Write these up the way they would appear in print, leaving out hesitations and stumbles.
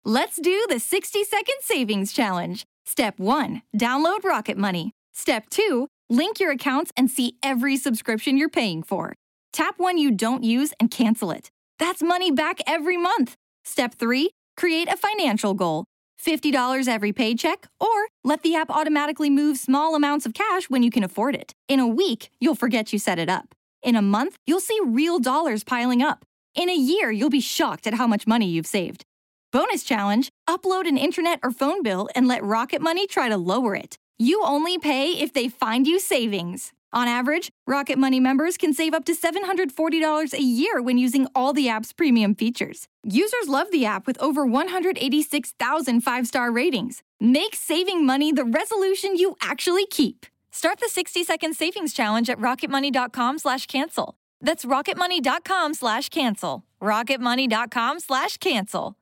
Let's do the 60-second savings challenge. Step 1, download Rocket Money. Step 2, link your accounts and see every subscription you're paying for. Tap one you don't use and cancel it. That's money back every month. Step 3, create a financial goal. $50 every paycheck, or let the app automatically move small amounts of cash when you can afford it. In a week, you'll forget you set it up. In a month, you'll see real dollars piling up. In a year, you'll be shocked at how much money you've saved. Bonus challenge, upload an internet or phone bill and let Rocket Money try to lower it. You only pay if they find you savings. On average, Rocket Money members can save up to $740 a year when using all the app's premium features. Users love the app with over 186,000 5-star ratings. Make saving money the resolution you actually keep. Start the 60-second savings challenge at rocketmoney.com/cancel. That's rocketmoney.com/cancel. rocketmoney.com/cancel.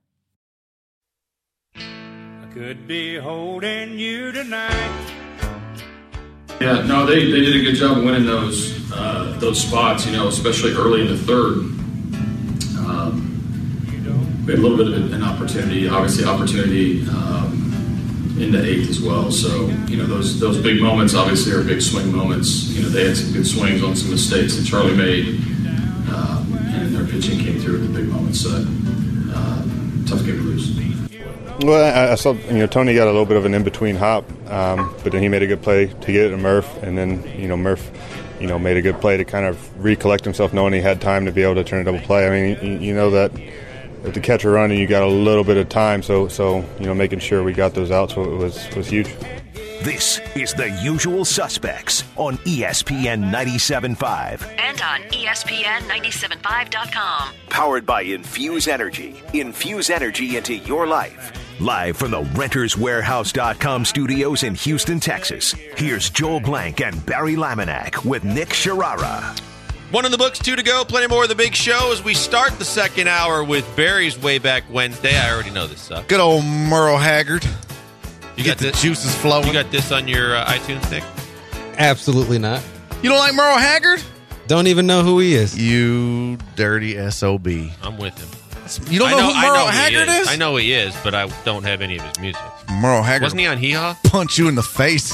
I could be holding you tonight. Yeah, no, they did a good job of winning those spots, especially early in the third. We had a little bit of an opportunity in the eighth as well. So, those big moments obviously are big swing moments. They had some good swings on some mistakes that Charlie made, and their pitching came through at the big moments. So, tough game to lose. Well, I saw, Tony got a little bit of an in-between hop, but then he made a good play to get it to Murph, and then, Murph, made a good play to kind of recollect himself, knowing he had time to be able to turn a double play. I mean, you know that if the catcher running, you got a little bit of time, so making sure we got those outs was huge. This is The Usual Suspects on ESPN 97.5. And on ESPN975.com. Powered by Infuse Energy. Infuse energy into your life. Live from the RentersWarehouse.com studios in Houston, Texas. Here's Joel Blank and Barry Laminack with Nick Sharara. One in the books, 2 to go. Plenty more of the big show as we start the second hour with Barry's Way Back Wednesday. I already know this stuff. Good old Merle Haggard. You get the juices flowing. You got this on your iTunes, Nick? Absolutely not. You don't like Merle Haggard? Don't even know who he is. You dirty SOB. I'm with him. You don't know who Merle Haggard is? I know he is, but I don't have any of his music. Merle Haggard. Wasn't he on Hee Haw? Punch you in the face.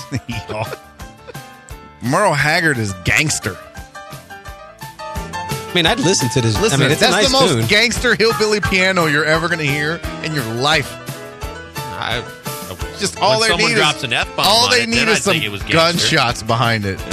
Merle Haggard is gangster. I mean, I'd listen to this. Listen, it's that's a nice the most tune. gangster hillbilly piano you're ever going to hear in your life. Just all they someone need drops is an F-bomb all they on it, need then is I'd some think it was gangster. gunshots behind it.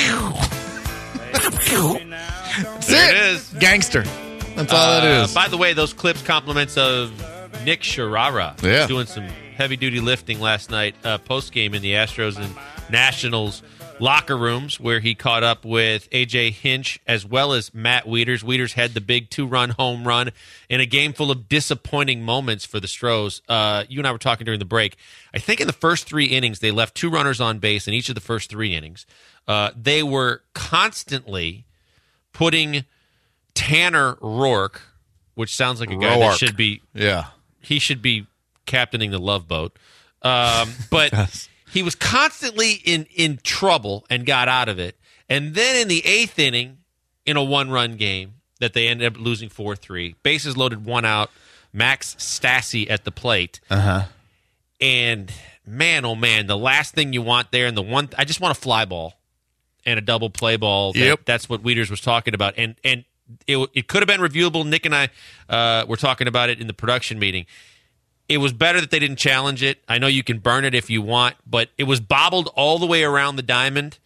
That's There it. it is. Gangster. That's all that is. By the way, those clips compliments of Nick Sharara. Yeah. Doing some heavy-duty lifting last night post-game in the Astros and Nationals locker rooms, where he caught up with A.J. Hinch as well as Matt Wieters. Wieters had the big 2-run home run in a game full of disappointing moments for the Stros. You and I were talking during the break. I think in the first 3 innings, they left 2 runners on base in each of the first 3 innings. They were constantly putting Tanner Roark, which sounds like a guy that should be he should be captaining the Love Boat. But yes. He was constantly in trouble and got out of it. And then in the 8th inning, in a 1-run game that they ended up losing 4-3, bases loaded, 1 out, Max Stassi at the plate. And man, oh man, the last thing you want there, and I just want a fly ball and a double play ball. That's what Wieters was talking about. And it could have been reviewable. Nick and I were talking about it in the production meeting. It was better that they didn't challenge it. I know you can burn it if you want, but it was bobbled all the way around the diamond,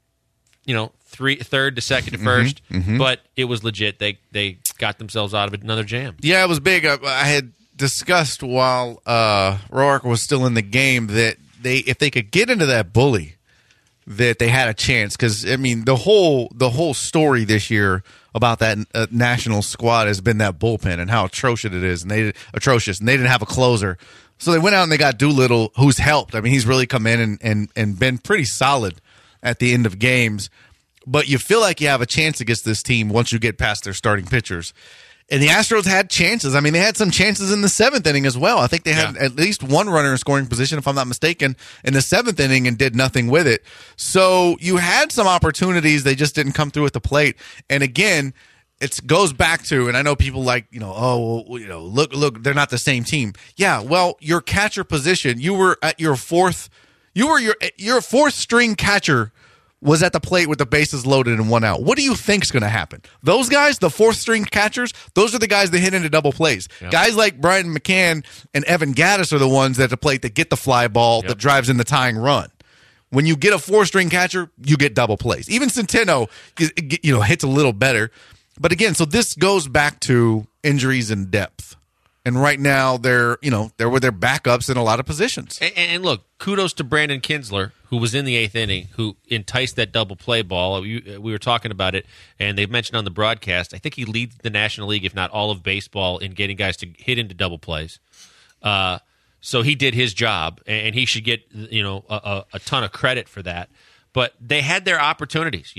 third to second to first, but it was legit. They got themselves out of it, another jam. Yeah, it was big. I had discussed while Roark was still in the game that if they could get into that bully, that they had a chance. Because, I mean, the whole story this year about that national squad has been that bullpen and how atrocious it is, and they didn't have a closer. So they went out and they got Doolittle, who's helped. I mean, he's really come in and been pretty solid at the end of games. But you feel like you have a chance against this team once you get past their starting pitchers. And the Astros had chances. I mean, they had some chances in the 7th inning as well. I think they had at least 1 runner in scoring position, if I'm not mistaken, in the 7th inning and did nothing with it. So you had some opportunities. They just didn't come through at the plate. And again, it goes back to, and I know people like, look, they're not the same team. Yeah, well, your catcher position, you were at your fourth string catcher was at the plate with the bases loaded and 1 out. What do you think's going to happen? Those guys, the fourth string catchers, those are the guys that hit into double plays. Yep. Guys like Brian McCann and Evan Gattis are the ones at the plate that get the fly ball that drives in the tying run. When you get a four-string catcher, you get double plays. Even Centeno, hits a little better. But again, so this goes back to injuries and depth. And right now, they're with their backups in a lot of positions. And look, kudos to Brandon Kinsler, who was in the 8th inning, who enticed that double play ball. We were talking about it, and they've mentioned on the broadcast, I think he leads the National League, if not all of baseball, in getting guys to hit into double plays. So he did his job, and he should get a ton of credit for that. But they had their opportunities.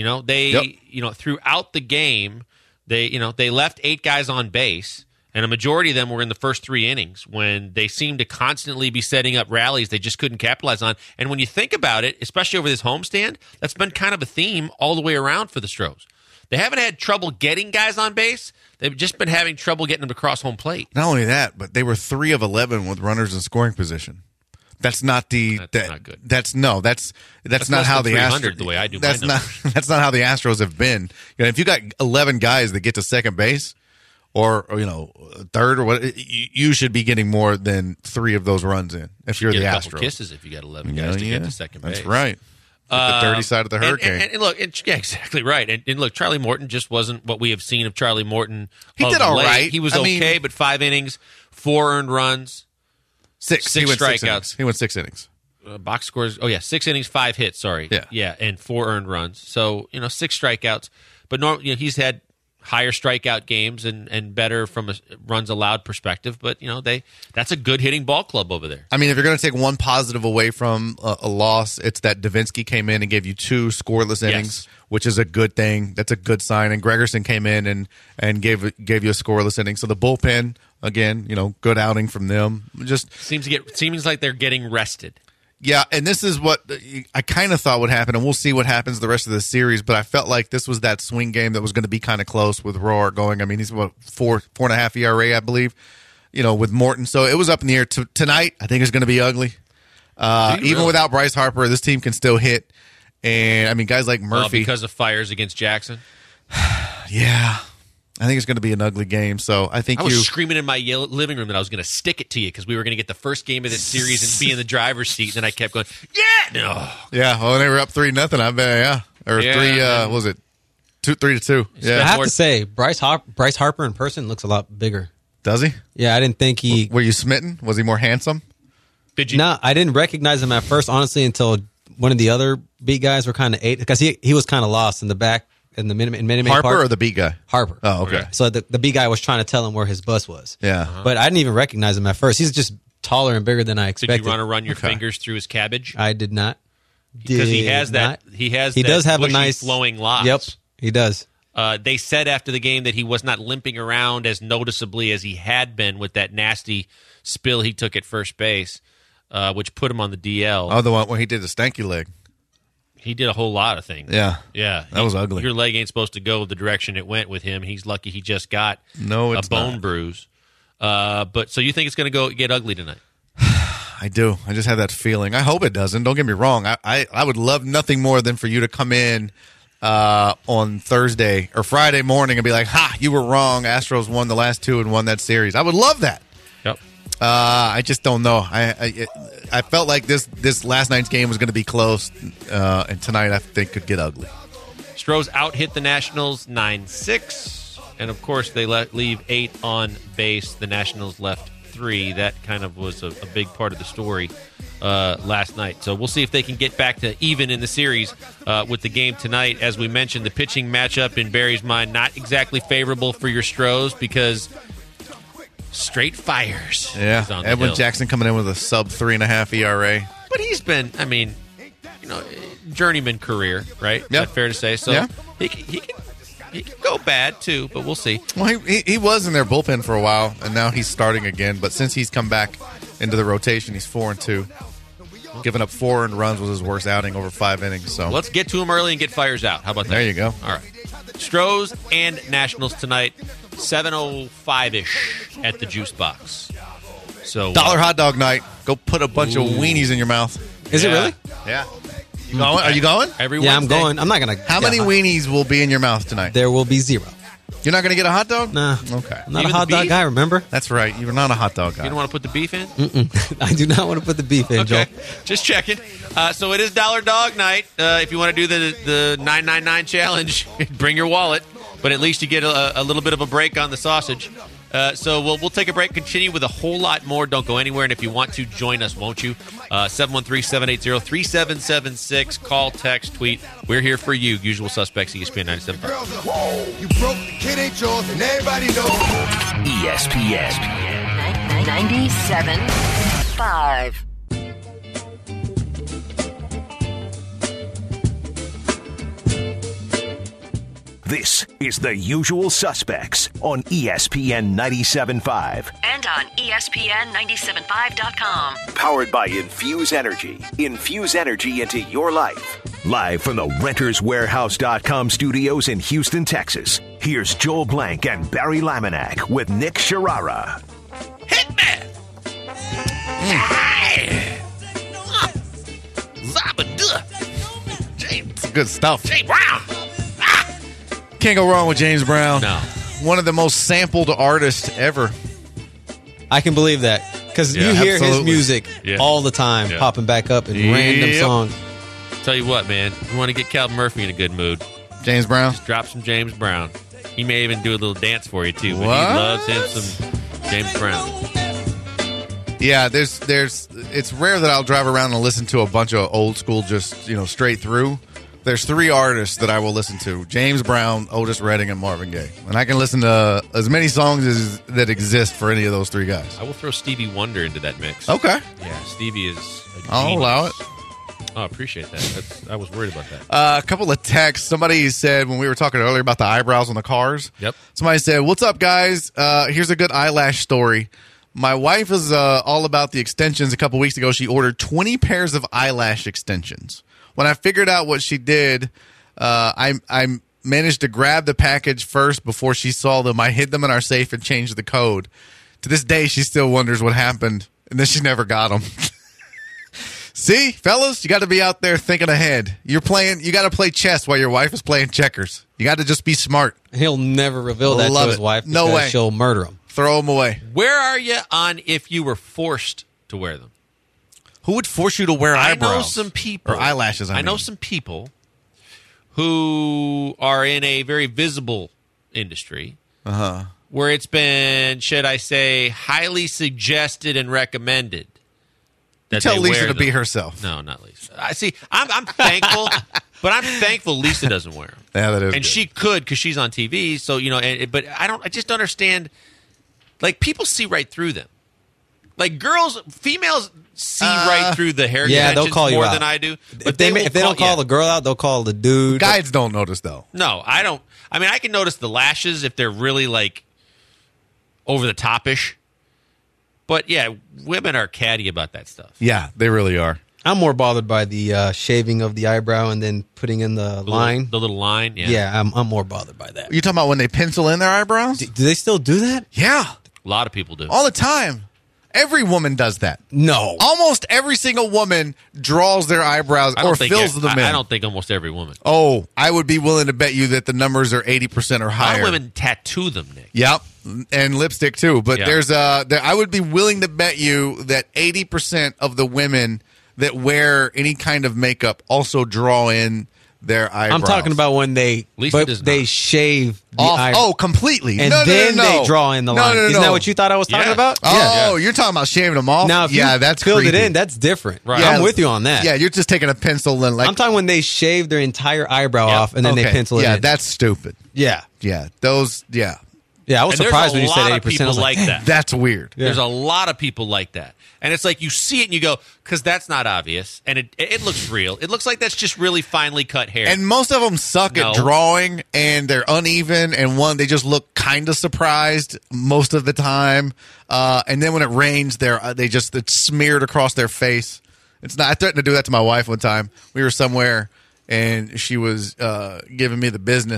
Throughout the game, they left 8 guys on base. And a majority of them were in the first 3 innings when they seemed to constantly be setting up rallies they just couldn't capitalize on. And when you think about it, especially over this homestand, that's been kind of a theme all the way around for the Stros. They haven't had trouble getting guys on base. They've just been having trouble getting them to cross home plate. Not only that, but they were 3 of 11 with runners in scoring position. That's not not good. That's not how the Astros. The way I do that's my numbers. That's not how the Astros have been. If you got 11 guys that get to second base, or third or what, you should be getting more than 3 of those runs in. If you're the Astros, couple kisses if you got 11 guys to get to second base. That's right. The dirty side of the hurricane. And look, exactly right. And look, Charlie Morton just wasn't what we have seen of Charlie Morton. He did all right. He was okay, but 5 innings, 4 earned runs, 6 strikeouts. He went 6 innings. Box scores. 6 innings, 5 hits. Sorry. Yeah, and 4 earned runs. So 6 strikeouts. But he's had higher strikeout games and better from a runs allowed perspective, but that's a good hitting ball club over there. I mean, if you're going to take one positive away from a loss, it's that Davinsky came in and gave you 2 scoreless innings, which is a good thing. That's a good sign. And Gregerson came in and gave you a scoreless inning. So the bullpen, again, good outing from them. Just seems like they're getting rested. Yeah, and this is what I kind of thought would happen, and we'll see what happens the rest of the series, but I felt like this was that swing game that was going to be kind of close with Roark going. I mean, he's 4.5 ERA, I believe, with Morton. So it was up in the air. Tonight, I think it's going to be ugly. Even without Bryce Harper, this team can still hit. And, I mean, guys like Murphy. Because of fires against Jackson? Yeah. I think it's going to be an ugly game. So I think I was screaming in my living room that I was going to stick it to you because we were going to get the first game of this series and be in the driver's seat. And then I kept going, no. Yeah, well, they were up 3-0. I bet, yeah. Or 3, what was it? 3-2. Yeah. I have to say, Bryce Harper in person looks a lot bigger. Does he? Yeah, I didn't think he. Were you smitten? Was he more handsome? Did you? No, I didn't recognize him at first, honestly, until one of the other beat guys were kind of because he was kind of lost in the back. In the Minute Maid Harper Park. Or the beat guy? Harper. Oh, okay. So the beat guy was trying to tell him where his bus was. Yeah. But I didn't even recognize him at first. He's just taller and bigger than I expected. Did you want to run your fingers through his cabbage? I did not. Because he has that. He does have a nice flowing locks. Yep, he does. They said after the game that he was not limping around as noticeably as he had been with that nasty spill he took at first base, which put him on the DL. Oh, the one where he did the stanky leg. He did a whole lot of things. Yeah. That was ugly. Your leg ain't supposed to go the direction it went with him. He's lucky he just got a bone bruise. But so you think it's going to get ugly tonight? I do. I just have that feeling. I hope it doesn't. Don't get me wrong. I would love nothing more than for you to come in on Thursday or Friday morning and be like, ha, you were wrong. Astros won the last 2 and won that series. I would love that. Yep. I just don't know. I felt like this last night's game was going to be close, and tonight I think could get ugly. Stros out-hit the Nationals 9-6, and of course they leave 8 on base. The Nationals left 3. That kind of was a big part of the story last night. So we'll see if they can get back to even in the series with the game tonight. As we mentioned, the pitching matchup in Barry's mind not exactly favorable for your Stros because straight fires. Yeah, Edwin Jackson coming in with a sub 3.5 ERA. But he's been, journeyman career, right? Is that fair to say? So he can go bad too, but we'll see. Well, he was in their bullpen for a while, and now he's starting again. But since he's come back into the rotation, he's 4-2. Giving up 4 earned runs was his worst outing over 5 innings. So let's get to him early and get fires out. How about that? There you go. All right. Stros and Nationals tonight, 7:05-ish at the Juice Box. So Dollar hot dog night. Go put a bunch of weenies in your mouth. Is it really? Yeah. You going? Are you going? Every Yeah, I'm Wednesday. going. I'm not going to. How many weenies will be in your mouth tonight? There will be 0. You're not going to get a hot dog? Nah. Okay. I'm not Even a hot the dog beef? guy, remember? That's right. You're not a hot dog guy. You don't want to put the beef in? I do not want to put the beef in, Okay, Joel. just checking. So it is Dollar Dog Night. If you want to do the 999 challenge, bring your wallet. But at least you get a little bit of a break on the sausage. So we'll take a break, continue with a whole lot more. Don't go anywhere. And if you want to, join us, won't you? 713-780-3776. Call, text, tweet. We're here for you. Usual Suspects, ESPN 97.5. You broke, the kid ain't yours, and everybody knows. ESPN. 97.5. This is The Usual Suspects on ESPN 97.5. And on ESPN975.com. Powered by Infuse Energy. Infuse energy into your life. Live from the RentersWarehouse.com studios in Houston, Texas. Here's Joel Blank and Barry Laminack with Nick Sharara. Hit me! Zabaduh! James Good stuff. Brown! Can't go wrong with James Brown. No. One of the most sampled artists ever. I can believe that. Because Yeah, you hear his absolutely. music Yeah. all the time Yeah. popping back up in random Yep. songs. Tell you what, man. You want to get Calvin Murphy in a good mood. James Brown. Drop some James Brown. He may even do a little dance for you, too. But What? he loves him some James Brown. Yeah, it's rare that I'll drive around and listen to a bunch of old school just, straight through. There's 3 artists that I will listen to: James Brown, Otis Redding, and Marvin Gaye. And I can listen to as many songs as that exist for any of those 3 guys. I will throw Stevie Wonder into that mix. Okay. Yeah, Stevie is a I'll genius. allow it. Oh, I appreciate that. I was worried about that. A couple of texts. Somebody said when we were talking earlier about the eyebrows on the cars. Yep. Somebody said, "What's up, guys? Here's a good eyelash story. My wife is all about the extensions. A couple weeks ago, she ordered 20 pairs of eyelash extensions. When I figured out what she did, I managed to grab the package first before she saw them. I hid them in our safe and changed the code. To this day, she still wonders what happened, and then she never got them." See, fellas, you got to be out there thinking ahead. You got to play chess while your wife is playing checkers. You got to just be smart. He'll never reveal that Love to his it. wife No because way. she'll murder him. Throw them away. Where are you on if you were forced to wear them? Who would force you to wear eyebrows? I know some people. Or eyelashes, I know mean. some people who are in a very visible industry where it's been, should I say, highly suggested and recommended that Tell they Lisa wear to be them. herself. No, not Lisa. I see. I'm thankful, but I'm thankful Lisa doesn't wear them. Yeah, that is And good. she could because she's on TV. So but I just don't understand. Like, people see right through them. Like, females see right through the hair Yeah, they'll extensions call you more out. than I do. If they don't call the girl out, they'll call the dude. Guys don't notice, though. No, I don't. I mean, I can notice the lashes if they're really, like, over the top-ish. But, yeah, women are catty about that stuff. Yeah, they really are. I'm more bothered by the shaving of the eyebrow and then putting in the line. The little line, yeah. Yeah, I'm more bothered by that. You talking about when they pencil in their eyebrows? Do they still do that? Yeah, A lot of people do. all the time. Every woman does that. No. Almost every single woman draws their eyebrows I don't or think fills them in. I don't think almost every woman. Oh, I would be willing to bet you that the numbers are 80% or A lot higher. of women tattoo them, Nick. Yep, and lipstick too. But Yeah. I would be willing to bet you that 80% of the women that wear any kind of makeup also draw in their eyebrows. I'm talking about when they Lisa does they not. shave the off. eyebrow. Oh, completely. And no, then no, no, no. they draw in the line. No, Isn't that what you thought I was talking Yeah. about? Oh, you're talking about shaving them off. Now, if yeah, you that's filled creepy. it in, that's different. Right. Yeah, I'm with you on that. Yeah, you're just taking a pencil and I'm talking when they shave their entire eyebrow off and then they Okay. pencil it Yeah, in. that's stupid. Yeah. Yeah, those. Yeah, Yeah, I was And there's surprised a when you said lot 80%. of people I was like "Dang." that. that's weird. Yeah. There's a lot of people like that. And it's like you see it and you go, because that's not obvious. And it looks real. It looks like that's just really finely cut hair. And most of them suck No. at drawing, and they're uneven. And they just look kind of surprised most of the time. And then when it rains, it's smeared across their face. It's not. I threatened to do that to my wife one time. We were somewhere, and she was giving me the business.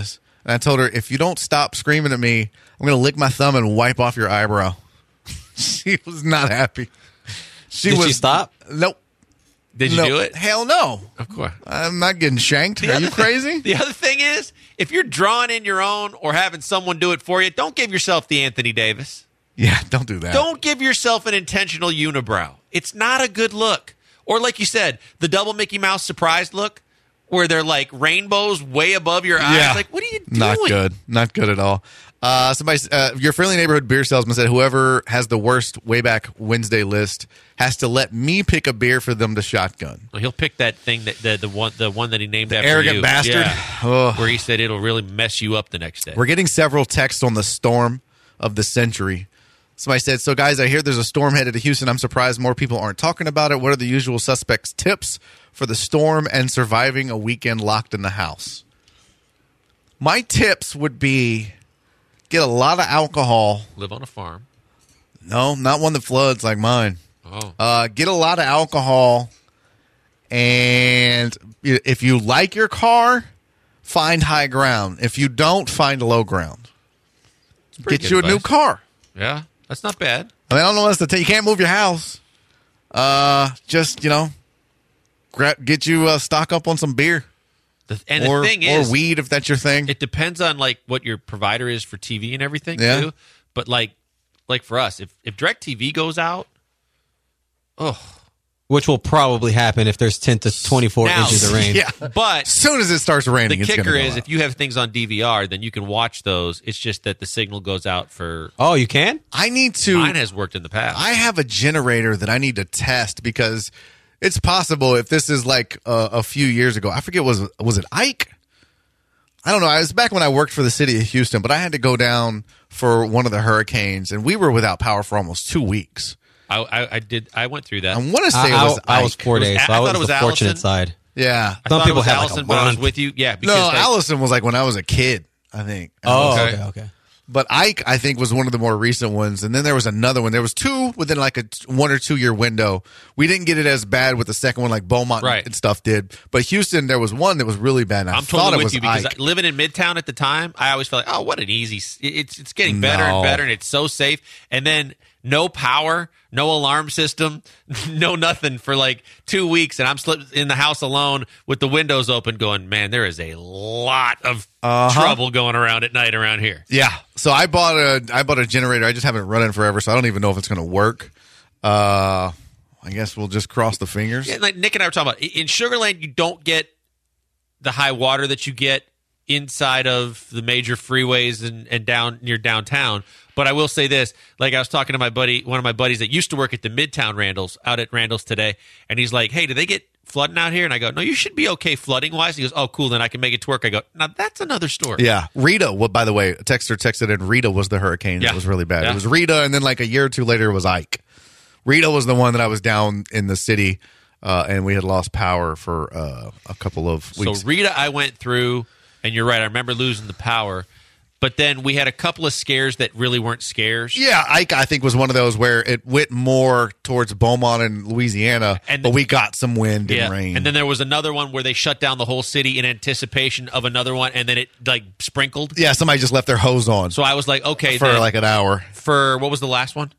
And I told her, if you don't stop screaming at me, I'm going to lick my thumb and wipe off your eyebrow. She was not happy. Did she stop? Nope. Did you do it? Hell no. Of course. I'm not getting shanked. Are you crazy? The other thing is, if you're drawing in your own or having someone do it for you, don't give yourself the Anthony Davis. Yeah, don't do that. Don't give yourself an intentional unibrow. It's not a good look. Or like you said, the double Mickey Mouse surprise look, where they're like rainbows way above your eyes. Yeah. Like, what are you doing? Not good. Not good at all. Your friendly neighborhood beer salesman said whoever has the worst way back Wednesday list has to let me pick a beer for them to shotgun. Well, he'll pick that thing that the one that he named after Arrogant you. bastard. Yeah. Where he said it'll really mess you up the next day. We're getting several texts on the storm of the century. Somebody said, so guys, I hear there's a storm headed to Houston. I'm surprised more people aren't talking about it. What are the usual suspects' tips for the storm and surviving a weekend locked in the house? My tips would be get a lot of alcohol. Live on a farm. No, not one that floods like mine. Oh. Get a lot of alcohol, and if you like your car, find high ground. If you don't, find low ground. Get you a new car. Yeah, that's not bad. I mean, I don't know what else to tell you. You can't move your house. Just, get you stock up on some beer. The thing is, or weed if that's your thing. It depends on like what your provider is for TV and everything Yeah. too. But like for us, if DirecTV goes out, Which will probably happen if there's 10 to 24 Now, inches of rain. Yeah. but As soon as it starts raining, the it's kicker gonna go is out. if you have things on DVR, then you can watch those. It's just that the signal goes out for. Oh, you can? I need to. Mine has worked in the past. I have a generator that I need to test because it's possible if this is like a few years ago. I forget, was it Ike? I don't know. I was back when I worked for the city of Houston, but I had to go down for one of the hurricanes, and we were without power for almost 2 weeks. I did. I went through that. I want to say it was I was Ike. 4 days, so I I was thought it was the fortunate Allison. side. Yeah. I Some thought people it was have, like, Allison a when I was month. with you. Yeah, No, because Allison was like when I was a kid, I think. Oh, Okay. okay. But Ike, I think, was one of the more recent ones. And then there was another one. There was two within like a 1 or 2 year window. We didn't get it as bad with the second one like Beaumont Right. and stuff did. But Houston, there was one that was really bad. And I I'm thought totally it with was you because Ike. living in Midtown at the time, I always felt like, oh, what an easy. It's getting better No. and better, and it's so safe. And then no power, no alarm system, no nothing for like 2 weeks, and I'm in the house alone with the windows open, going, man, there is a lot of trouble going around at night around here. Yeah. So I bought a generator. I just haven't run it forever, so I don't even know if it's going to work. I guess we'll just cross the fingers. Yeah, like Nick and I were talking about, in Sugar Land, you don't get the high water that you get inside of the major freeways and down near downtown. But I will say this, like I was talking to one of my buddies that used to work at the Midtown Randalls, out at Randalls today, and he's like, hey, do they get flooding out here? And I go, no, you should be okay flooding-wise. He goes, oh, cool, then I can make it to work. I go, now that's another story. Yeah. Rita, well, by the way, a texter texted in, Rita was the hurricane that Yeah. was really bad. Yeah. It was Rita, and then like a year or two later, it was Ike. Rita was the one that I was down in the city, and we had lost power for a couple of weeks. So Rita, I went through, and you're right, I remember losing the power. But then we had a couple of scares that really weren't scares. Yeah, Ike, I think, was one of those where it went more towards Beaumont and Louisiana, And but we got some wind Yeah. and rain. And then there was another one where they shut down the whole city in anticipation of another one, and then it like sprinkled. yeah, somebody just left their hose on So I was like, okay, for then like an hour. for what was the last one?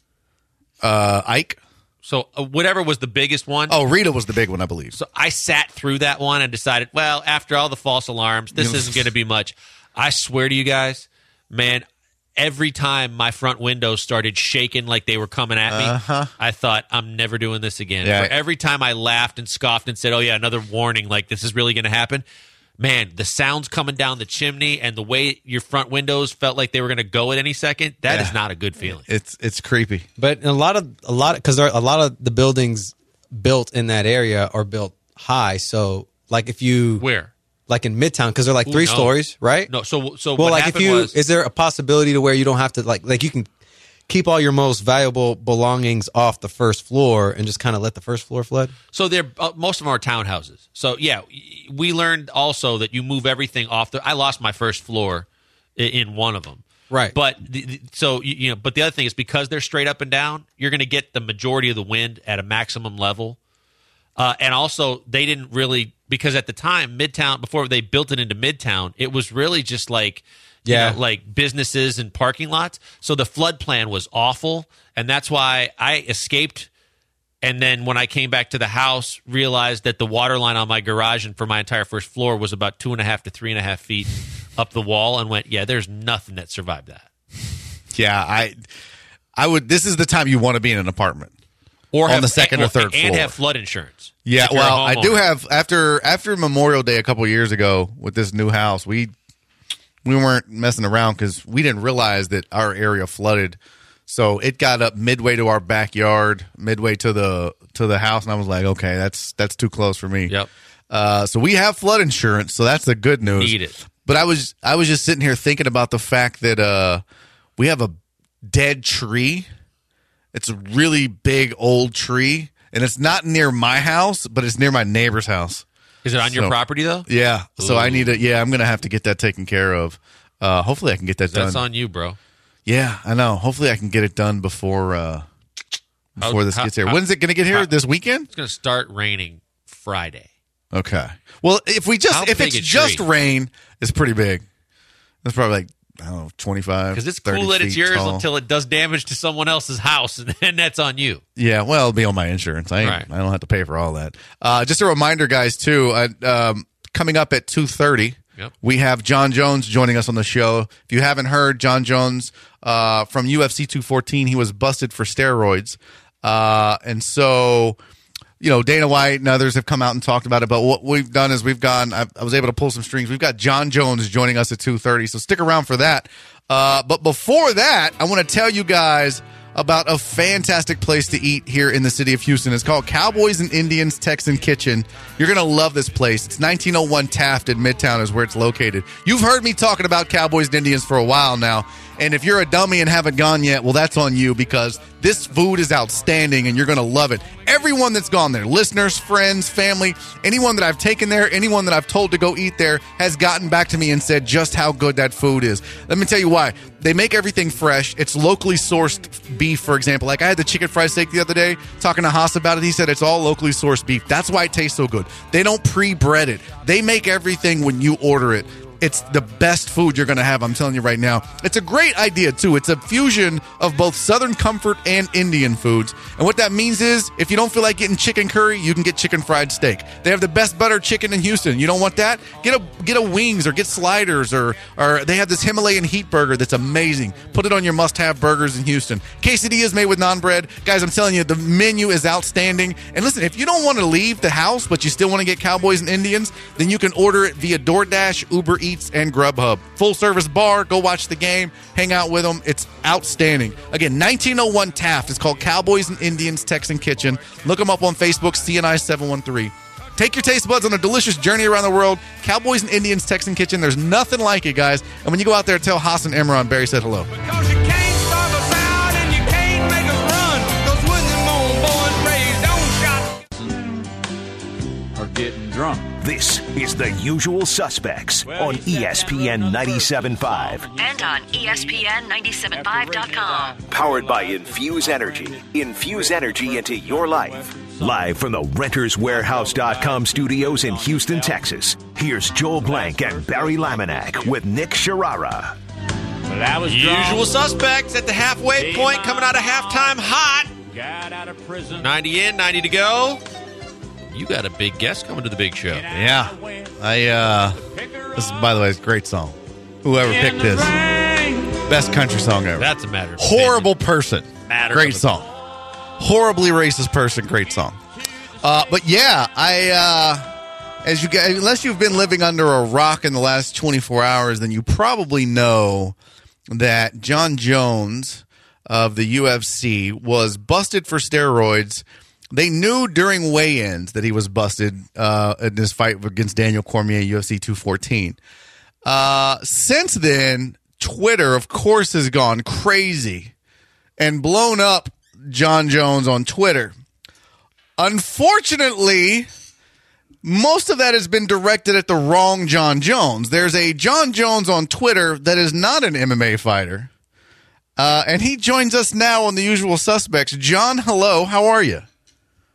Ike? So whatever was the biggest one. Oh, Rita was the big one, I believe. So I sat through that one and decided, well, after all the false alarms, this isn't going to be much. I swear to you guys, man, every time my front windows started shaking like they were coming at me, I thought, I'm never doing this again. Yeah. For every time I laughed and scoffed and said, oh, yeah, another warning, like this is really going to happen, man, the sounds coming down the chimney and the way your front windows felt like they were going to go at any second, that is not a good feeling. It's creepy. But a lot because a lot of the buildings built in that area are built high. So like if you Where? like in Midtown, because they're like three no. stories, right? No, so Well, what like if happened you was, is there a possibility to where you don't have to like you can keep all your most valuable belongings off the first floor and just kind of let the first floor flood? so they're most of them are townhouses. So yeah, we learned also that you move everything off. I lost my first floor in one of them. Right. But but the other thing is because they're straight up and down, you're going to get the majority of the wind at a maximum level. And also, they didn't really, because at the time, Midtown, before they built it into Midtown, it was really just like, like businesses and parking lots. So the flood plan was awful, and that's why I escaped. And then when I came back to the house, realized that the water line on my garage and for my entire first floor was about 2.5 to 3.5 feet up the wall, and went, there's nothing that survived that. Yeah, I would. This is the time you want to be in an apartment, or on the second or third floor, and have flood insurance. Yeah, well, I do have after Memorial Day a couple years ago with this new house, we weren't messing around because we didn't realize that our area flooded. So it got up midway to our backyard, midway to the house, and I was like, okay, that's too close for me. Yep. So we have flood insurance, so that's the good news. Need it. But I was just sitting here thinking about the fact that we have a dead tree. It's a really big old tree, and it's not near my house, but it's near my neighbor's house. Is it on your property though? Yeah. Ooh. So I need to. Yeah, I'm gonna have to get that taken care of. Hopefully, I can get that done. That's on you, bro. Yeah, I know. Hopefully, I can get it done before this gets here. When's it going to get here? This weekend? It's going to start raining Friday. Okay. Well, if it's just rain, it's pretty big. It's probably like, I don't know, 25. Because it's cool that it's yours until it does damage to someone else's house, and then that's on you. Yeah, well, it'll be on my insurance. I don't have to pay for all that. Just a reminder, guys, too. Coming up at 2:30. Yep. We have John Jones joining us on the show. If you haven't heard, John Jones from UFC 214, he was busted for steroids. And so, Dana White and others have come out and talked about it. But what we've done is I was able to pull some strings. We've got John Jones joining us at 2:30, so stick around for that. But before that, I want to tell you guys about a fantastic place to eat here in the city of Houston. It's called Cowboys and Indians Texan Kitchen. You're going to love this place. It's 1901 Taft in Midtown is where it's located. You've heard me talking about Cowboys and Indians for a while now, and if you're a dummy and haven't gone yet, well, that's on you, because this food is outstanding and you're going to love it. Everyone that's gone there, listeners, friends, family, anyone that I've taken there, anyone that I've told to go eat there has gotten back to me and said just how good that food is. Let me tell you why. They make everything fresh. It's locally sourced beef, for example. Like I had the chicken fried steak the other day, talking to Haas about it. He said it's all locally sourced beef. That's why it tastes so good. They don't pre-bread it. They make everything when you order it. It's the best food you're going to have, I'm telling you right now. It's a great idea, too. It's a fusion of both Southern comfort and Indian foods. And what that means is, if you don't feel like getting chicken curry, you can get chicken fried steak. They have the best butter chicken in Houston. You don't want that? Get a wings or get sliders, or they have this Himalayan heat burger that's amazing. Put it on your must-have burgers in Houston. Quesadillas made with naan bread. Guys, I'm telling you, the menu is outstanding. And listen, if you don't want to leave the house, but you still want to get Cowboys and Indians, then you can order it via DoorDash, Uber Eats, and Grubhub. Full service bar, go watch the game, hang out with them. It's outstanding. Again, 1901 Taft. It's called Cowboys and Indians Texan Kitchen. Look them up on Facebook, CNI 713. Take your taste buds on a delicious journey around the world. Cowboys and Indians Texan Kitchen. There's nothing like it, guys. And when you go out there, tell Haas and Emron Barry said hello. Because you can't stop us out and you can't make us run. 'Cause when them old boys raised on shot are getting drunk. This is The Usual Suspects on ESPN 97.5. And on ESPN975.com. Powered by Infuse Energy. Infuse energy into your life. Live from the RentersWarehouse.com studios in Houston, Texas. Here's Joel Blank and Barry Laminack with Nick Sharara. Usual Suspects at the halfway point, coming out of halftime hot. Got out of prison. 90 in, 90 to go. You got a big guest coming to the big show. Yeah. This is, by the way, it's a great song. Whoever picked this. Best country song ever. That's a matter of horrible person. Great song. Horribly racist person. Great song. But yeah, as you guys, unless you've been living under a rock in the last 24 hours, then you probably know that John Jones of the UFC was busted for steroids. They knew during weigh-ins that he was busted in this fight against Daniel Cormier, UFC 214. Since then, Twitter, of course, has gone crazy and blown up John Jones on Twitter. Unfortunately, most of that has been directed at the wrong John Jones. There's a John Jones on Twitter that is not an MMA fighter, and he joins us now on The Usual Suspects. John, hello. How are you?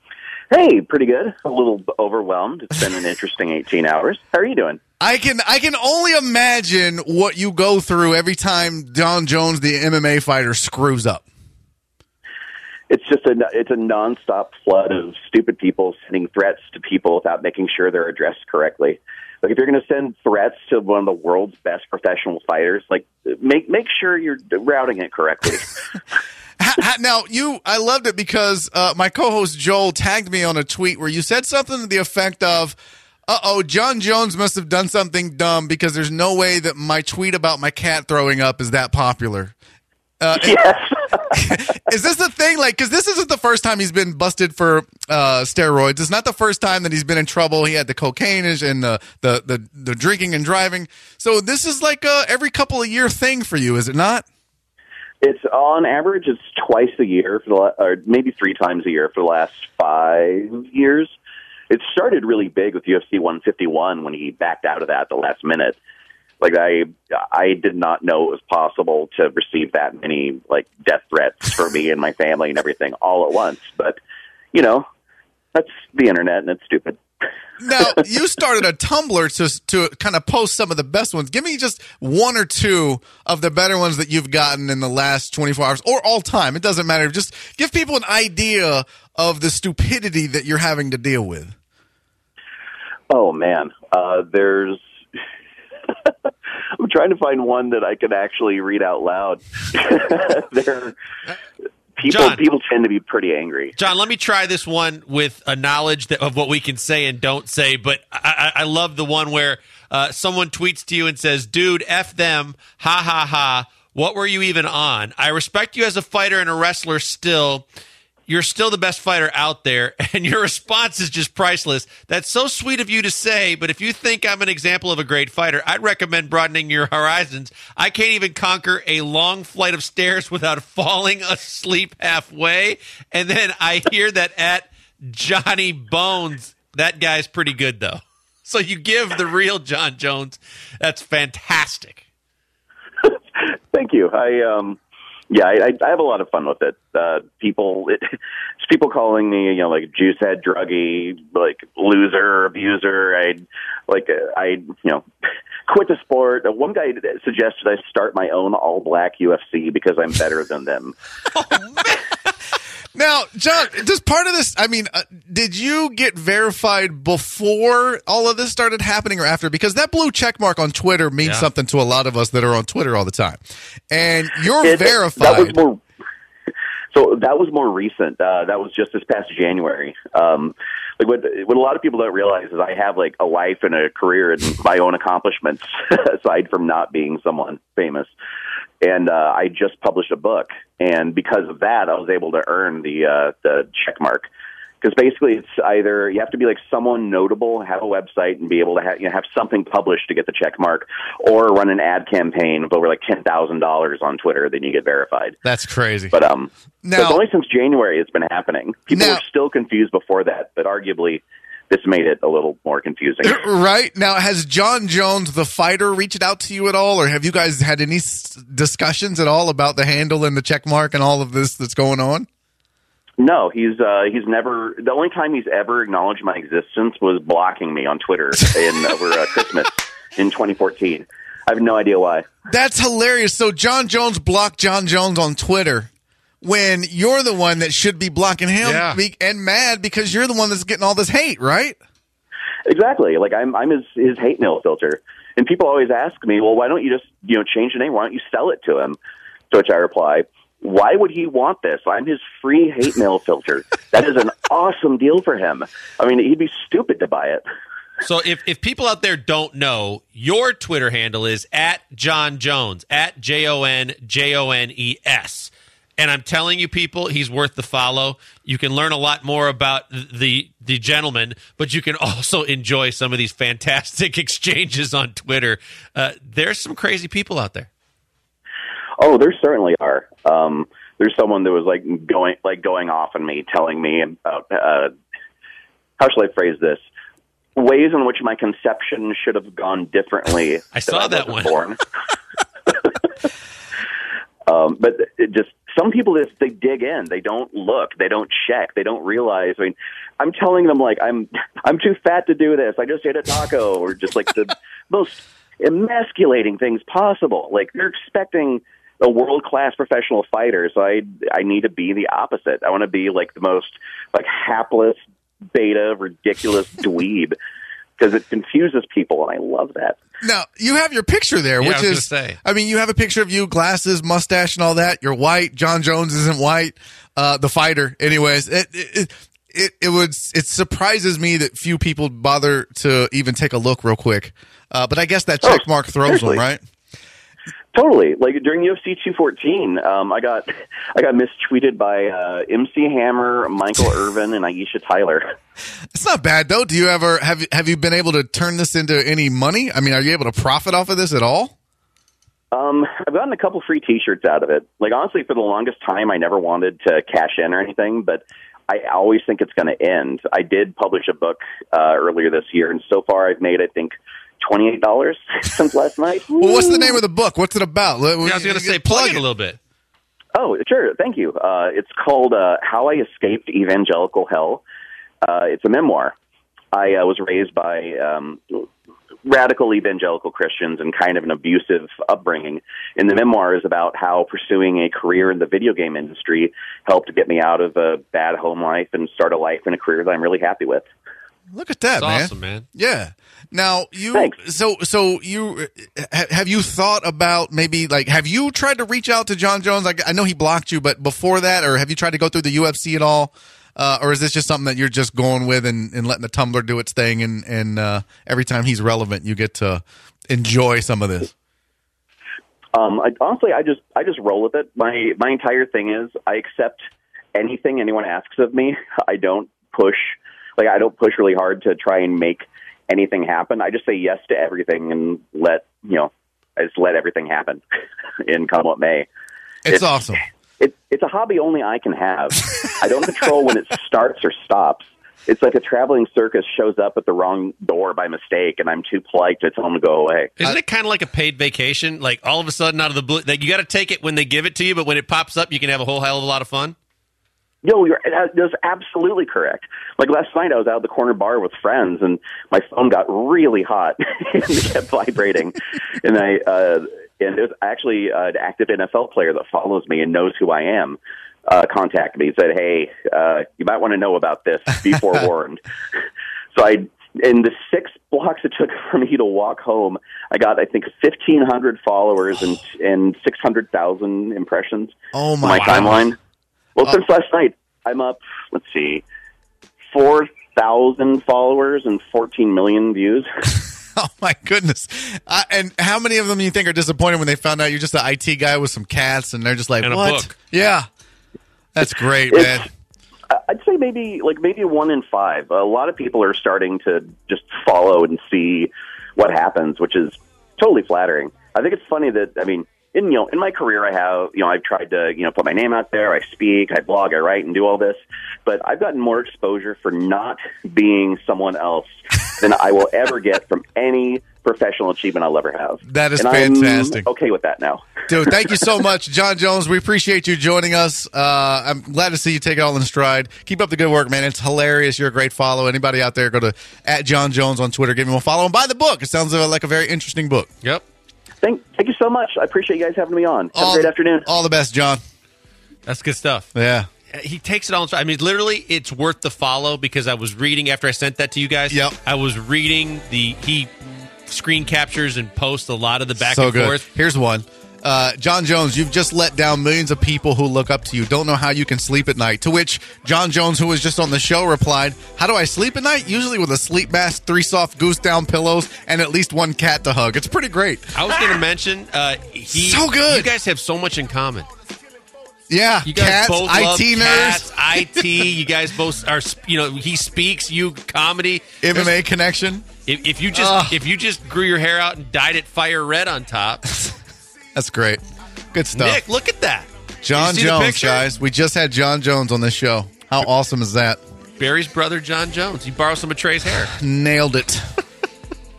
Hey, pretty good. A little overwhelmed. It's been an interesting 18 hours. How are you doing? I can only imagine what you go through every time Jon Jones, the MMA fighter, screws up. It's just it's a nonstop flood of stupid people sending threats to people without making sure they're addressed correctly. Like, if you're going to send threats to one of the world's best professional fighters, like, make sure you're routing it correctly. Now, I loved it because my co-host Joel tagged me on a tweet where you said something to the effect of, Jon Jones must have done something dumb because there's no way that my tweet about my cat throwing up is that popular. Yes. Is this the thing? Like, because this isn't the first time he's been busted for steroids. It's not the first time that he's been in trouble. He had the cocaine and the drinking and driving. So this is like a every couple of year thing for you, is it not? It's on average, it's twice a year or maybe 3 times a year for the last 5 years. It started really big with UFC 151 when he backed out of that at the last minute. Like, I did not know it was possible to receive that many, like, death threats for me and my family and everything all at once. But, you know, that's the internet, and it's stupid. Now, you started a Tumblr to kind of post some of the best ones. Give me just 1 or 2 of the better ones that you've gotten in the last 24 hours or all time. It doesn't matter. Just give people an idea of the stupidity that you're having to deal with. Oh, man. There's... I'm trying to find one that I can actually read out loud. People tend to be pretty angry. John, let me try this one with a knowledge of what we can say and don't say, but I love the one where someone tweets to you and says, dude, F them, ha, ha, ha, what were you even on? I respect you as a fighter and a wrestler still. You're still the best fighter out there, and your response is just priceless. That's so sweet of you to say, but if you think I'm an example of a great fighter, I'd recommend broadening your horizons. I can't even conquer a long flight of stairs without falling asleep halfway. And then I hear that at Johnny Bones, that guy's pretty good, though. So you give the real Jon Jones. That's fantastic. Thank you. I have a lot of fun with it. People calling me, like juicehead, druggie, like loser, abuser. I quit the sport. One guy suggested I start my own all-black UFC because I'm better than them. Oh, man. Now, John, does part of this, did you get verified before all of this started happening or after? Because that blue check mark on Twitter means something to a lot of us that are on Twitter all the time. And you're verified. That was more recent. That was just this past January. What a lot of people don't realize is I have like a life and a career and my own accomplishments aside from not being someone famous. And I just published a book, and because of that, I was able to earn the check mark. Because basically, it's either you have to be like someone notable, have a website, and be able to have something published to get the check mark, or run an ad campaign of over like $10,000 on Twitter, then you get verified. That's crazy. But it's only since January it's been happening. People were still confused before that, but arguably this made it a little more confusing. Right. Now, has Jon Jones, the fighter, reached out to you at all, or have you guys had any discussions at all about the handle and the check mark and all of this that's going on? No, he's never. The only time he's ever acknowledged my existence was blocking me on Twitter over Christmas in 2014. I have no idea why. That's hilarious. So Jon Jones blocked Jon Jones on Twitter when you're the one that should be blocking him and mad because you're the one that's getting all this hate, right? Exactly. Like I'm his hate mail filter. And people always ask me, well, why don't you just, change the name? Why don't you sell it to him? To which I reply, why would he want this? I'm his free hate mail filter. That is an awesome deal for him. I mean, he'd be stupid to buy it. So if people out there don't know, your Twitter handle is @JonJones, @JONJONES. And I'm telling you, people, he's worth the follow. You can learn a lot more about the gentleman, but you can also enjoy some of these fantastic exchanges on Twitter. There's some crazy people out there. Oh, there certainly are. There's someone that was going off on me, telling me about how shall I phrase this? Ways in which my conception should have gone differently. I saw that one. Born. But it just some people, they dig in. They don't look. They don't check. They don't realize. I mean, I'm telling them, like, I'm too fat to do this. I just ate a taco, or just like the most emasculating things possible. Like, they're expecting a world-class professional fighter, so I need to be the opposite. I want to be like the most like hapless, beta, ridiculous dweeb, because it confuses people, and I love that. Now, you have your picture there, which is, I mean, you have a picture of you, glasses, mustache, and all that. You're white. Jon Jones isn't white. The fighter. Anyways, it surprises me that few people bother to even take a look real quick. But I guess that check mark throws them, right? Totally. Like during UFC 214, I got mistweeted by MC Hammer, Michael Irvin, and Aisha Tyler. It's not bad though. Do you ever have you been able to turn this into any money? I mean, are you able to profit off of this at all? I've gotten a couple free T-shirts out of it. Like honestly, for the longest time, I never wanted to cash in or anything, but I always think it's going to end. I did publish a book earlier this year, and so far I've made, I think, $28 since last night. Well, what's the name of the book? What's it about? I was going to say, plug it a little bit. Oh, sure. Thank you. It's called How I Escaped Evangelical Hell. It's a memoir. I was raised by radical evangelical Christians and kind of an abusive upbringing. And the memoir is about how pursuing a career in the video game industry helped get me out of a bad home life and start a life and a career that I'm really happy with. Look at that, That's man! awesome, man. Yeah. Now you. Thanks. So you have you thought about maybe like have you tried to reach out to Jon Jones? I know he blocked you, but before that, or have you tried to go through the UFC at all, or is this just something that you're just going with and letting the Tumblr do its thing, and every time he's relevant, you get to enjoy some of this? Honestly, I just roll with it. My entire thing is I accept anything anyone asks of me. I don't push. Like, I don't push really hard to try and make anything happen. I just say yes to everything and I just let everything happen and come what may. It's awesome. It's a hobby only I can have. I don't control when it starts or stops. It's like a traveling circus shows up at the wrong door by mistake, and I'm too polite to tell them to go away. Isn't it kind of like a paid vacation? Like, all of a sudden, out of the blue, like, you got to take it when they give it to you, but when it pops up, you can have a whole hell of a lot of fun? Yo, that's absolutely correct. Like last night, I was out at the corner bar with friends, and my phone got really hot and it kept vibrating. And there's actually an active NFL player that follows me and knows who I am. Contacted me and said, "Hey, you might want to know about this. Be forewarned." So in the 6 blocks it took for me to walk home, I got, I think, 1,500 followers and 600,000 impressions. Oh on my timeline. Well, since last night, I'm up, 4,000 followers and 14 million views. Oh, my goodness. And how many of them you think are disappointed when they found out you're just an IT guy with some cats, and they're just like, and what? A book. Yeah. That's great, man. I'd say maybe 1 in 5. A lot of people are starting to just follow and see what happens, which is totally flattering. I think it's funny that, I mean, in my career, I've tried to, put my name out there. I speak, I blog, I write, and do all this. But I've gotten more exposure for not being someone else than I will ever get from any professional achievement I'll ever have. That is and fantastic. I'm okay with that now. Dude, thank you so much, Jon Jones. We appreciate you joining us. I'm glad to see you take it all in stride. Keep up the good work, man. It's hilarious. You're a great follow. Anybody out there, go to @Jon Jones on Twitter. Give him a follow and buy the book. It sounds like a very interesting book. Yep. Thank you so much. I appreciate you guys having me on. Have a great afternoon. All the best, John. That's good stuff. Yeah. He takes it all in stride. I mean, literally, it's worth the follow because I was reading after I sent that to you guys. Yep. I was reading he screen captures and posts a lot of the back so and good. forth. Here's one. Jon Jones, you've just let down millions of people who look up to you, don't know how you can sleep at night. To which Jon Jones, who was just on the show, replied, "How do I sleep at night? Usually with a sleep mask, 3 soft goose down pillows, and at least 1 cat to hug." It's pretty great. I was going to mention, so good. You guys have so much in common. Yeah, you guys cats, both IT love nerds. Cats, IT. You guys both are. He speaks. You comedy. MMA connection. If you just grew your hair out and dyed it fire red on top. That's great. Good stuff. Nick, look at that. Jon Jones, guys. We just had Jon Jones on this show. How awesome is that? Barry's brother, Jon Jones. He borrowed some of Trey's hair. Nailed it.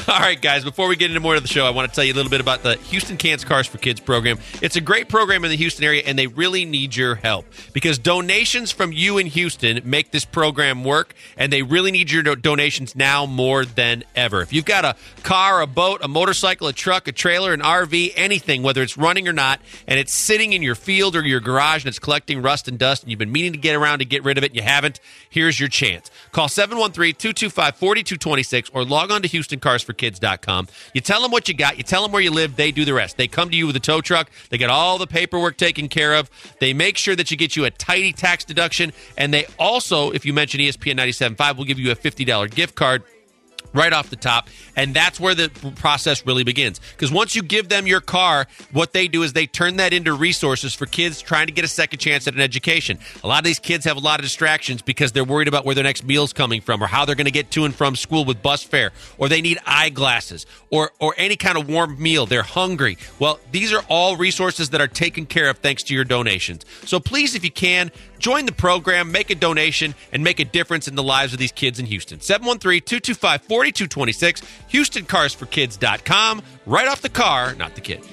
All right, guys, before we get into more of the show, I want to tell you a little bit about the Houston Can't Cars for Kids program. It's a great program in the Houston area, and they really need your help because donations from you in Houston make this program work, and they really need your donations now more than ever. If you've got a car, a boat, a motorcycle, a truck, a trailer, an RV, anything, whether it's running or not, and it's sitting in your field or your garage and it's collecting rust and dust, and you've been meaning to get around to get rid of it and you haven't, here's your chance. Call 713-225-4226 or log on to HoustonCarsForKids.com. You tell them what you got. You tell them where you live. They do the rest. They come to you with a tow truck. They get all the paperwork taken care of. They make sure that you get you a tidy tax deduction. And they also, if you mention ESPN 97.5, will give you a $50 gift card right off the top, and that's where the process really begins. Because once you give them your car, what they do is they turn that into resources for kids trying to get a second chance at an education. A lot of these kids have a lot of distractions because they're worried about where their next meal's coming from or how they're going to get to and from school with bus fare, or they need eyeglasses or any kind of warm meal. They're hungry. Well, these are all resources that are taken care of thanks to your donations. So please, if you can, join the program, make a donation, and make a difference in the lives of these kids in Houston. 713-225-4226, HoustonCarsForKids.com. Right off the car, not the kid.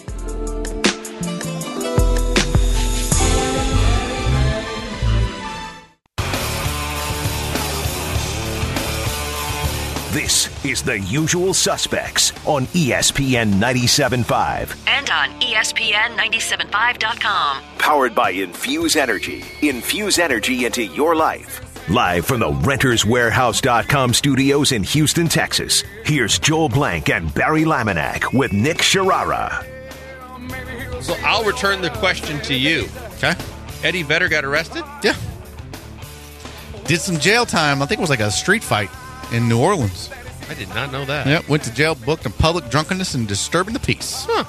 This is The Usual Suspects on ESPN 97.5. And on ESPN975.com. Powered by Infuse Energy. Infuse energy into your life. Live from the RentersWarehouse.com studios in Houston, Texas. Here's Joel Blank and Barry Laminack with Nick Sharara. So I'll return the question to you. Okay. Eddie Vedder got arrested? Yeah. Did some jail time. I think it was like a street fight in New Orleans. I did not know that. Yep, went to jail, booked in public drunkenness and disturbing the peace. Huh.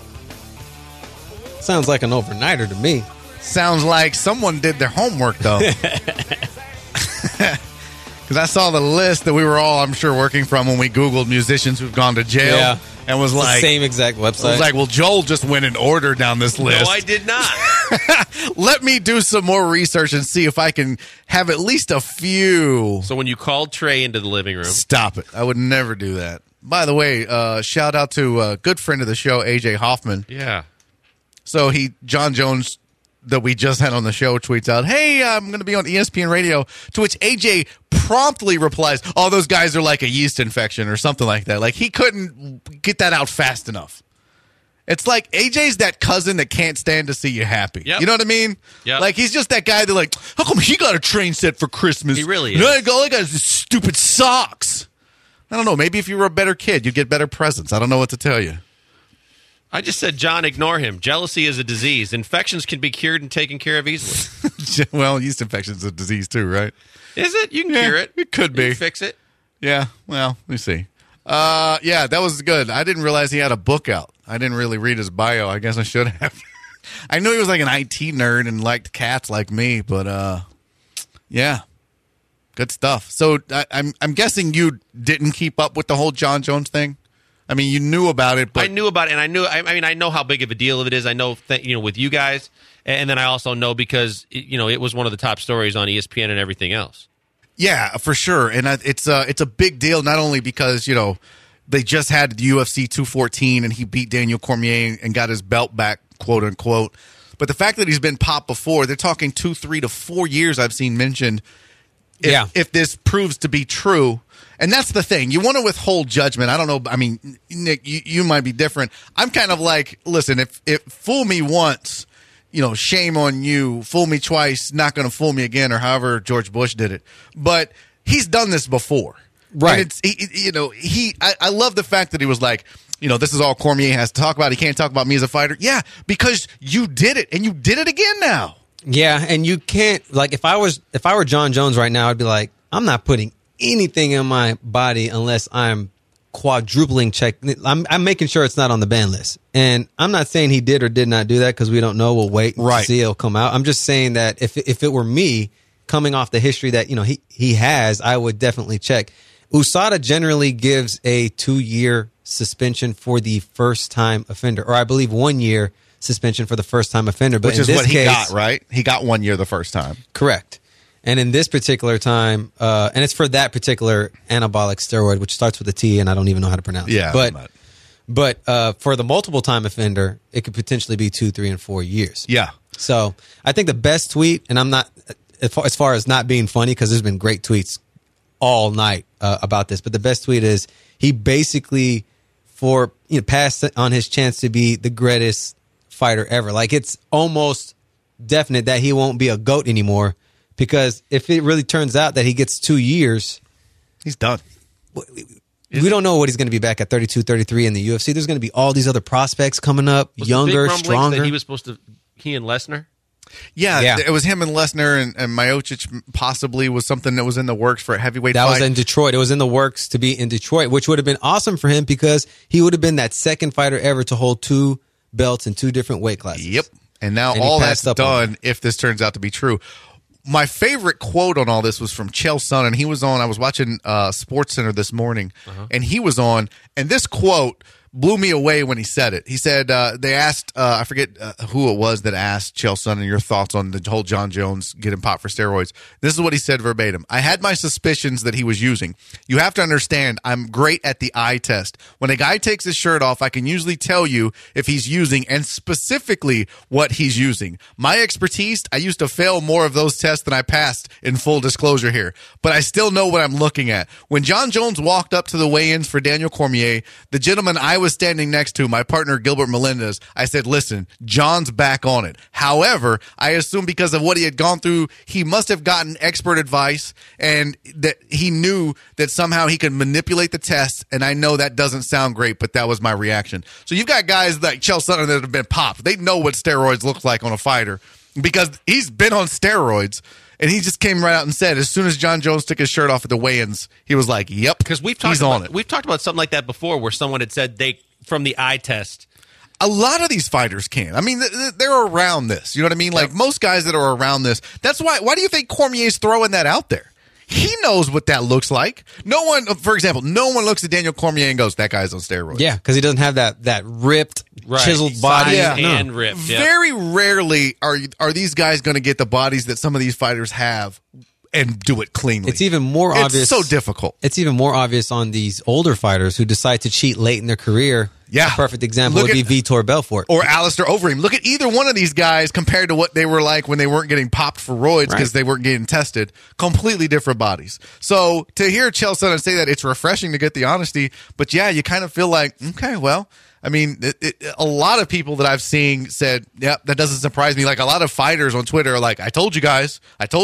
Sounds like an overnighter to me. Sounds like someone did their homework, though. Because I saw the list that we were all, I'm sure, working from when we Googled musicians who've gone to jail. Yeah. And was It's like... the same exact website. I was like, well, Joel just went in order down this list. No, I did not. Let me do some more research and see if I can have at least a few. So when you called Trey into the living room. Stop it. I would never do that. By the way, shout out to a good friend of the show, AJ Hoffman. Yeah. So John Jones, that we just had on the show, tweets out, hey, I'm going to be on ESPN Radio, to which AJ promptly replies, oh, those guys are like a yeast infection or something like that. Like, he couldn't get that out fast enough. It's like AJ's that cousin that can't stand to see you happy. Yep. You know what I mean? Yep. Like, he's just that guy that, like, how come he got a train set for Christmas? He really is. No, all I got is stupid socks. I don't know. Maybe if you were a better kid, you'd get better presents. I don't know what to tell you. I just said, John, ignore him. Jealousy is a disease. Infections can be cured and taken care of easily. Well, yeast infection's a disease too, right? Is it? You can cure it. It could be. You can fix it. Yeah, well, let me see. Yeah, that was good. I didn't realize he had a book out. I didn't really read his bio. I guess I should have. I knew he was like an IT nerd and liked cats like me, but yeah, good stuff. So I'm guessing you didn't keep up with the whole John Jones thing. I mean, you knew about it, but I knew about it, and I know how big of a deal it is. I know with you guys, and then I also know because it was one of the top stories on ESPN and everything else. Yeah, for sure, and it's a big deal not only because they just had the UFC 214 and he beat Daniel Cormier and got his belt back, quote unquote, but the fact that he's been popped before, they're talking 2, 3 to 4 years I've seen mentioned. If this proves to be true. And that's the thing. You want to withhold judgment. I don't know. I mean, Nick, you might be different. I'm kind of like, listen, if fool me once, shame on you. Fool me twice, not going to fool me again, or however George Bush did it. But he's done this before. Right. And I love the fact that he was like, this is all Cormier has to talk about. He can't talk about me as a fighter. Yeah, because you did it, and you did it again now. Yeah, and you can't, like, if I were John Jones right now, I'd be like, I'm not putting anything in my body unless I'm quadrupling check. I'm making sure it's not on the ban list. And I'm not saying he did or did not do that because we don't know. We'll wait and see it'll come out. I'm just saying that if it were me coming off the history that, he has, I would definitely check. USADA generally gives a 2-year suspension for the first time offender, or I believe 1 year suspension for the first time offender. But which is what he got, right? He got 1 year the first time. Correct. And in this particular time, and it's for that particular anabolic steroid, which starts with a T, and I don't even know how to pronounce Yeah, it. But for the multiple time offender, it could potentially be 2, 3, and 4 years. Yeah. So I think the best tweet, and I'm not, as far as not being funny, because there's been great tweets all night about this, but the best tweet is he basically passed on his chance to be the greatest fighter ever. Like, it's almost definite that he won't be a GOAT anymore, because if it really turns out that he gets 2 years, he's done. We don't know what he's going to be back at 32, 33 in the UFC. There's going to be all these other prospects coming up, Was younger, the big rumblings stronger. That he and Lesnar? Yeah, it was him and Lesnar, and Miocic possibly was something that was in the works for a heavyweight That fight. was in Detroit. It was in the works to be in Detroit, which would have been awesome for him because he would have been that second fighter ever to hold 2 belts in 2 different weight classes. Yep. And now And he all passed that's up on done if this turns out to be true. My favorite quote on all this was from Chael Sonnen. He was on, I was watching SportsCenter this morning, and he was on, and this quote blew me away when he said it. He said, they asked, I forget who it was that asked Chael Sonnen your thoughts on the whole John Jones getting popped for steroids. This is what he said verbatim. I had my suspicions that he was using. You have to understand, I'm great at the eye test. When a guy takes his shirt off, I can usually tell you if he's using and specifically what he's using. My expertise, I used to fail more of those tests than I passed, in full disclosure here. But I still know what I'm looking at. When John Jones walked up to the weigh-ins for Daniel Cormier, the gentleman I was standing next to, my partner Gilbert Melendez, I said, listen, John's back on it. However, I assume because of what he had gone through, he must have gotten expert advice and that he knew that somehow he could manipulate the test. And I know that doesn't sound great, but that was my reaction. So you've got guys like Chael Sonnen that have been popped. They know what steroids look like on a fighter because he's been on steroids. And he just came right out and said, as soon as John Jones took his shirt off at the weigh-ins, he was like, "Yep," because we've talked on it. We've talked about something like that before, where someone had said from the eye test. A lot of these fighters can. I mean, they're around this. You know what I mean? Like most guys that are around this. That's why. Why do you think Cormier's throwing that out there? He knows what that looks like. No one, for example, no one looks at Daniel Cormier and goes, "That guy's on steroids." Yeah, because he doesn't have that ripped, chiseled body. And ripped. Yeah. Very rarely are these guys going to get the bodies that some of these fighters have and do it cleanly. It's even more obvious. It's so difficult. It's even more obvious on these older fighters who decide to cheat late in their career. Yeah. A perfect example Look would be Vitor Belfort. Or Alistair Overeem. Look at either one of these guys compared to what they were like when they weren't getting popped for roids because they weren't getting tested. Completely different bodies. So to hear Chael Sonnen say that, it's refreshing to get the honesty. But yeah, you kind of feel like, okay, well, I mean, a lot of people that I've seen said, yeah, that doesn't surprise me. Like a lot of fighters on Twitter are like, I told you guys,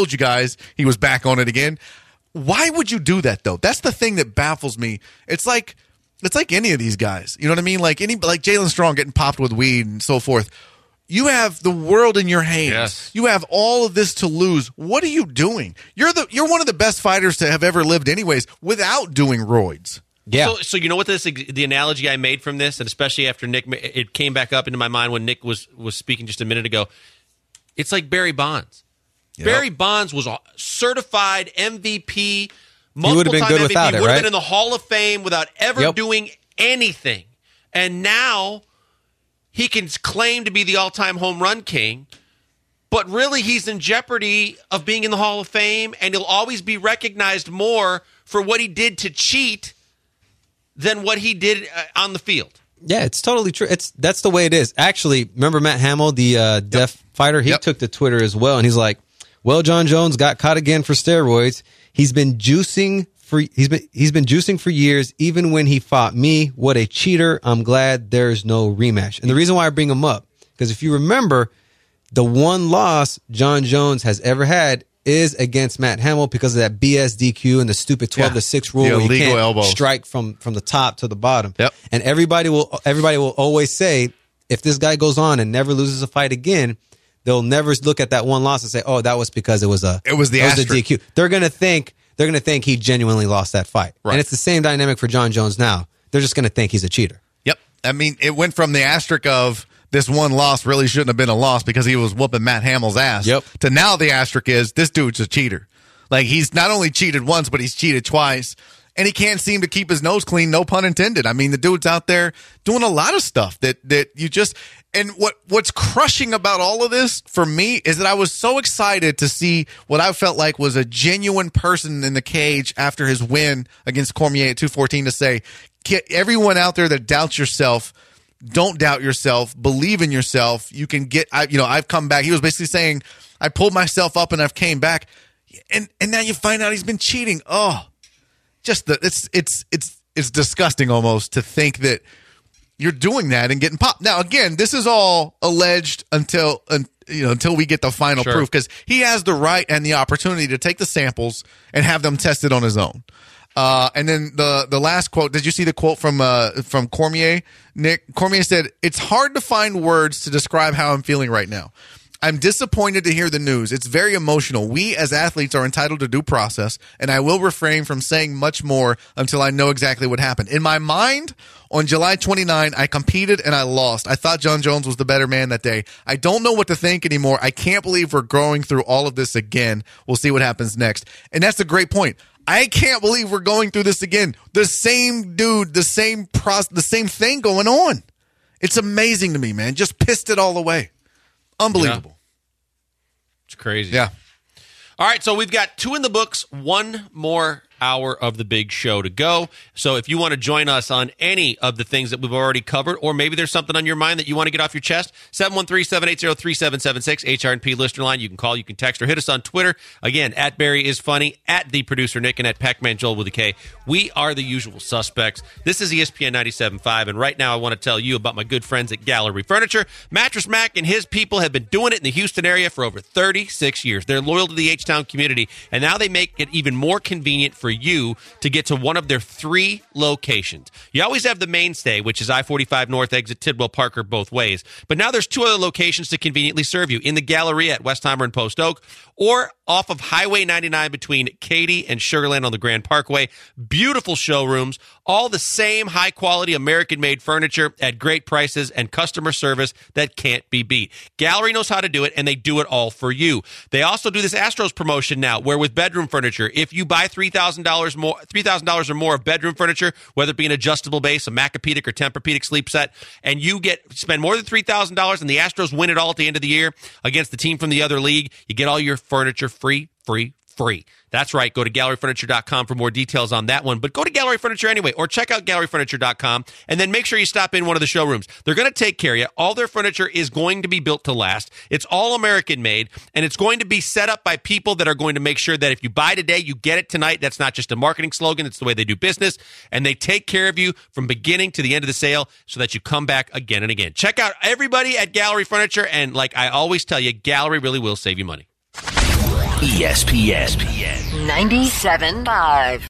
he was back on it again. Why would you do that though? That's the thing that baffles me. It's like any of these guys. You know what I mean? Like Jalen Strong getting popped with weed and so forth. You have the world in your hands. Yes. You have all of this to lose. What are you doing? You're one of the best fighters to have ever lived anyways without doing roids. Yeah. So you know what the analogy I made from this, and especially after Nick, it came back up into my mind when Nick was speaking just a minute ago. It's like Barry Bonds. Yep. Barry Bonds was a certified MVP, He would have been multiple-time good MVP. without it, would have right? been in the Hall of Fame without ever doing anything. And now he can claim to be the all-time home run king, but really he's in jeopardy of being in the Hall of Fame, and he'll always be recognized more for what he did to cheat than what he did on the field. Yeah, it's totally true. That's the way it is. Actually, remember Matt Hamill, the deaf fighter? He took to Twitter as well, and he's like, "Well, John Jones got caught again for steroids. He's been juicing for years, even when he fought me. What a cheater! I'm glad there's no rematch." And the reason why I bring him up, because if you remember, the one loss John Jones has ever had is against Matt Hamill because of that BS DQ and the stupid 12-6 rule The where you illegal can't elbows. strike from the top to the bottom. Yep. And everybody will always say, if this guy goes on and never loses a fight again, they'll never look at that one loss and say, "Oh, that was because it was the DQ." They're gonna think he genuinely lost that fight. Right. And it's the same dynamic for John Jones now. They're just gonna think he's a cheater. Yep. I mean, it went from the asterisk of this one loss really shouldn't have been a loss because he was whooping Matt Hamill's ass. Yep. To now the asterisk is this dude's a cheater. Like he's not only cheated once, but he's cheated twice. and he can't seem to keep his nose clean, no pun intended. I mean, the dude's out there doing a lot of stuff that you just – and what's crushing about all of this for me is that I was so excited to see what I felt like was a genuine person in the cage after his win against Cormier at 214 to say, everyone out there that doubts yourself, don't doubt yourself, believe in yourself. You can get – I've come back. He was basically saying, I pulled myself up and I've came back. And now you find out he's been cheating. Oh, just it's disgusting almost to think that you're doing that and getting popped. Now, again, this is all alleged until we get the final proof, because he has the right and the opportunity to take the samples and have them tested on his own. And then the last quote, did you see the quote from Cormier? Nick, Cormier said, "It's hard to find words to describe how I'm feeling right now. I'm disappointed to hear the news. It's very emotional. We as athletes are entitled to due process, and I will refrain from saying much more until I know exactly what happened. In my mind, on July 29, I competed and I lost. I thought Jon Jones was the better man that day. I don't know what to think anymore. I can't believe we're going through all of this again. We'll see what happens next." And that's a great point. I can't believe we're going through this again. The same dude, the same thing going on. It's amazing to me, man. Just pissed it all away. Unbelievable. Yeah. It's crazy. Yeah. All right, so we've got 2 in the books, 1 more hour of the big show to go. So if you want to join us on any of the things that we've already covered, or maybe there's something on your mind that you want to get off your chest, 713-780-3776, HRNP listener line. You can call, you can text, or hit us on Twitter. Again, at Barry is Funny, at the producer Nick, and at Pac-Man Joel with a K. We are the usual suspects. This is ESPN 97.5, and right now I want to tell you about my good friends at Gallery Furniture. Mattress Mac and his people have been doing it in the Houston area for over 36 years. They're loyal to the H-Town community, and now they make it even more convenient for you to get to one of their 3 locations. You always have the mainstay, which is I-45 North, exit Tidwell Parker both ways. But now there's 2 other locations to conveniently serve you, in the Galleria at Westheimer and Post Oak, or off of Highway 99 between Katy and Sugar Land on the Grand Parkway. Beautiful showrooms, all the same high-quality American-made furniture at great prices and customer service that can't be beat. Gallery knows how to do it, and they do it all for you. They also do this Astros promotion now, where with bedroom furniture, if you buy $3,000 or more of bedroom furniture, whether it be an adjustable base, a Macapedic or Tempur-Pedic sleep set, and you spend more than $3,000 and the Astros win it all at the end of the year against the team from the other league, you get all your furniture free. That's right. Go to galleryfurniture.com for more details on that one. But go to Gallery Furniture anyway, or check out galleryfurniture.com, and then make sure you stop in one of the showrooms. They're going to take care of you. All their furniture is going to be built to last. It's all American-made, and it's going to be set up by people that are going to make sure that if you buy today, you get it tonight. That's not just a marketing slogan. It's the way they do business, and they take care of you from beginning to the end of the sale so that you come back again and again. Check out everybody at Gallery Furniture, and like I always tell you, Gallery really will save you money. ESPN 97.5.